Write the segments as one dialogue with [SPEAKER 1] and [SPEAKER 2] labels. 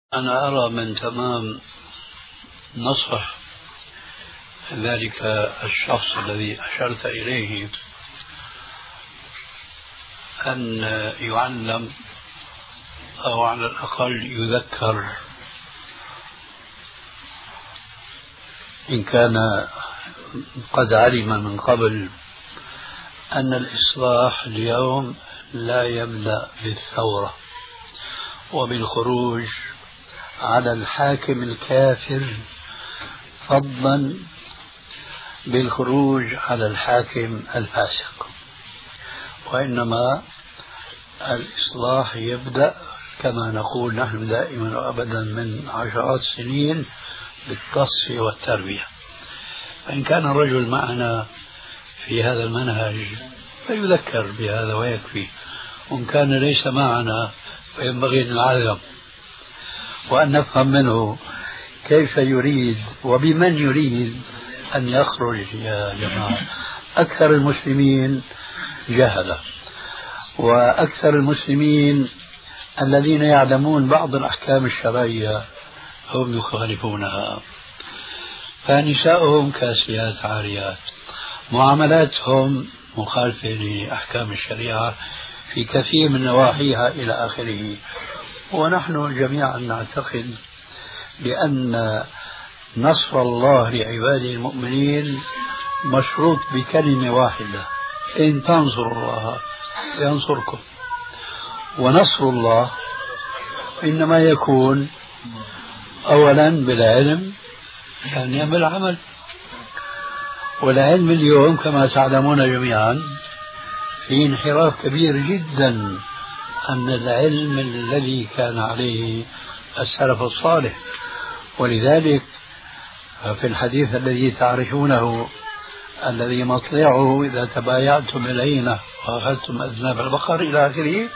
[SPEAKER 1] أنا أرى من تمام نصح ذلك الشخص الذي أشرت إليه أن يعلم أو على الأقل يذكر إن كان قد علم من قبل أن الإصلاح اليوم لا يبدأ بالثورة وبالخروج على الحاكم الكافر فضلا بالخروج على الحاكم الفاسق، وإنما الإصلاح يبدأ كما نقول نحن دائما وأبدا من عشرات السنين بالتصفية والتربية. فإن كان الرجل معنا في هذا المنهج فيذكر بهذا ويكفي، وإن كان ليس معنا فينبغي أن نعلم وأن نفهم منه كيف يريد وبمن يريد أن يخرج. يا جماعة، أكثر المسلمين جهلة، وأكثر المسلمين الذين يعلمون بعض الأحكام الشرعية هم يخالفونها، فنساؤهم كاسيات عاريات، معاملاتهم مخالفة لأحكام الشريعة في كثير من نواحيها إلى آخره. ونحن جميعا نعتقد بأن نصر الله لعباده المؤمنين مشروط بكلمة واحدة: إن تنصروا الله ينصركم. ونصر الله إنما يكون أولا بالعلم، ثانيا بالعمل. والعلم اليوم كما تعلمون جميعا في انحراف كبير جدا عن العلم الذي كان عليه السلف الصالح. ولذلك في الحديث الذي تعرفونه الذي مطلعه إذا تبايعتم العينة وأخذتم أذناب البقر إلى آخره: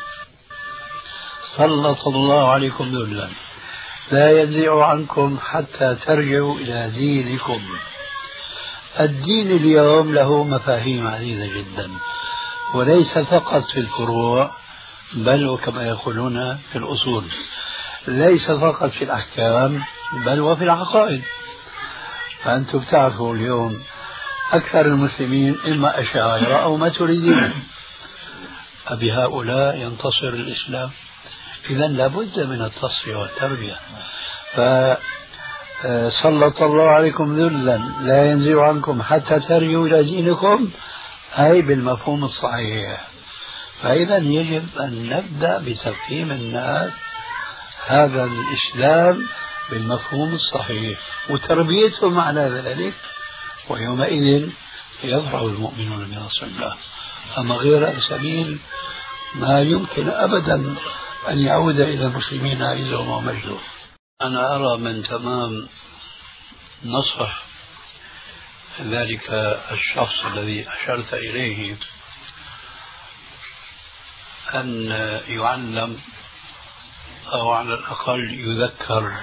[SPEAKER 1] سلط الله عليكم ذلا لا ينزع عنكم حتى ترجعوا إلى دينكم. الدين اليوم له مفاهيم عديدة جدا، وليس فقط في الفروع بل وكما يقولون في الأصول، ليس فقط في الأحكام بل وفي العقائد. فأنتم تعرفوا اليوم أكثر المسلمين إما أشاعرة أو ماتريديين. أبهؤلاء ينتصر الإسلام؟ إذا لابد من التصفية والتربية. فسلط الله عليكم ذلا لا ينزع عنكم حتى ترجعوا إلى دينكم، أي بالمفهوم الصحيح. فإذا يجب أن نبدأ بتفهيم الناس هذا الإسلام بالمفهوم الصحيح وتربيتهم على ذلك، ويومئذ يفرح المؤمنون بنصر الله. أما غير السبيل ما يمكن أبدا أن يعود إلى المسلمين عزهم ومجدهم. أنا أرى من تمام نصح ذلك الشخص الذي أشرت إليه أن يعلم أو على الأقل يذكر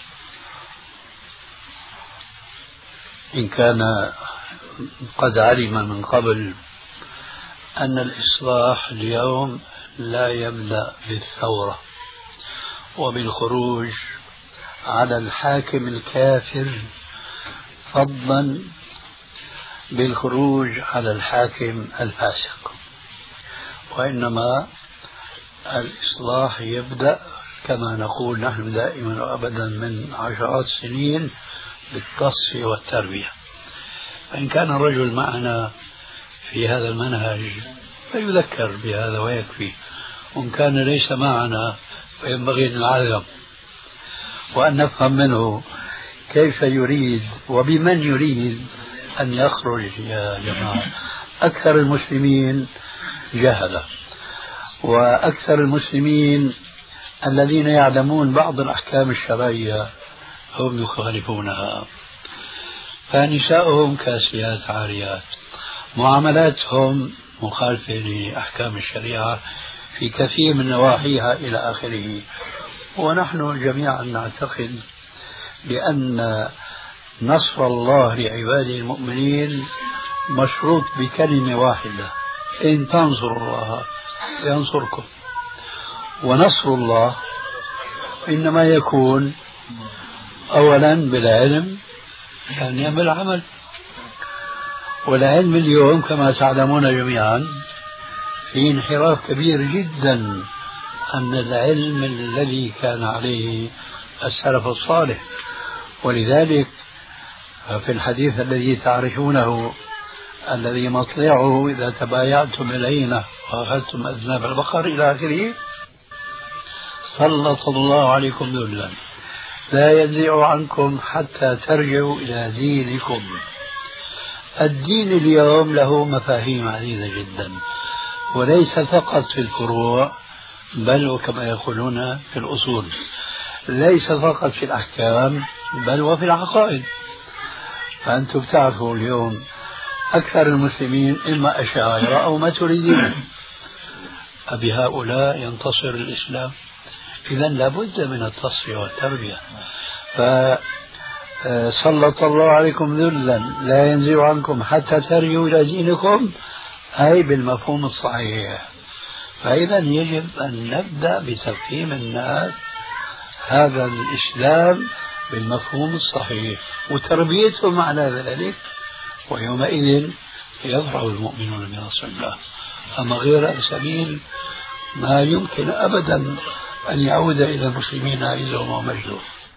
[SPEAKER 1] إن كان قد علم من قبل أن الإصلاح اليوم لا يبدأ بالثورة وبالخروج على الحاكم الكافر فضلا بالخروج على الحاكم الفاسق، وإنما الإصلاح يبدأ كما نقول نحن دائما وأبدا من عشرات السنين بالتصفية والتربية. فإن كان الرجل معنا في هذا المنهج فيذكر بهذا ويكفي، وإن كان ليس معنا فينبغي أن نعلم وأن نفهم منه كيف يريد وبمن يريد أن يخرج. يا جماعة، أكثر المسلمين جهلة، وأكثر المسلمين الذين يعلمون بعض الأحكام الشرعية هم يخالفونها، فنساؤهم كاسيات عاريات، معاملاتهم مخالفة لأحكام الشريعة في كثير من نواحيها إلى آخره. ونحن جميعا نعتقد بأن نصر الله لعباده المؤمنين مشروط بكلمة واحدة: إن تنصروا الله ينصركم. ونصر الله إنما يكون أولا بالعلم، ثانيا بالعمل. والعلم اليوم كما تعلمون جميعا في انحراف كبير جدا عن العلم الذي كان عليه السلف الصالح. ولذلك في الحديث الذي تعرفونه الذي مطلعه إذا تبايعتم العينة وأخذتم أذناب البقر إلى آخره، سلط الله عليكم ذلا لا ينزع عنكم حتى ترجعوا إلى دينكم. الدين اليوم له مفاهيم عديدة جدا، وليس فقط في الفروع بل وكما يقولون في الأصول، ليس فقط في الأحكام بل وفي العقائد. فأنتم تعرفوا اليوم أكثر المسلمين إما أشاعرة أو ماتريديين، أبهؤلاء ينتصر الإسلام؟ إذا لابد من التصفية والتربية. فسلط الله عليكم ذلا لا ينزع عنكم حتى ترجعوا إلى دينكم، أي بالمفهوم الصحيح. فإذا يجب أن نبدأ بتفهيم الناس هذا الإسلام بالمفهوم الصحيح وتربيتهم على ذلك، ويومئذ يفرح المؤمنون بنصر الله. أما غير السبيل ما يمكن أبدا أن يعود إلى المسلمين عزهم ومجدهم.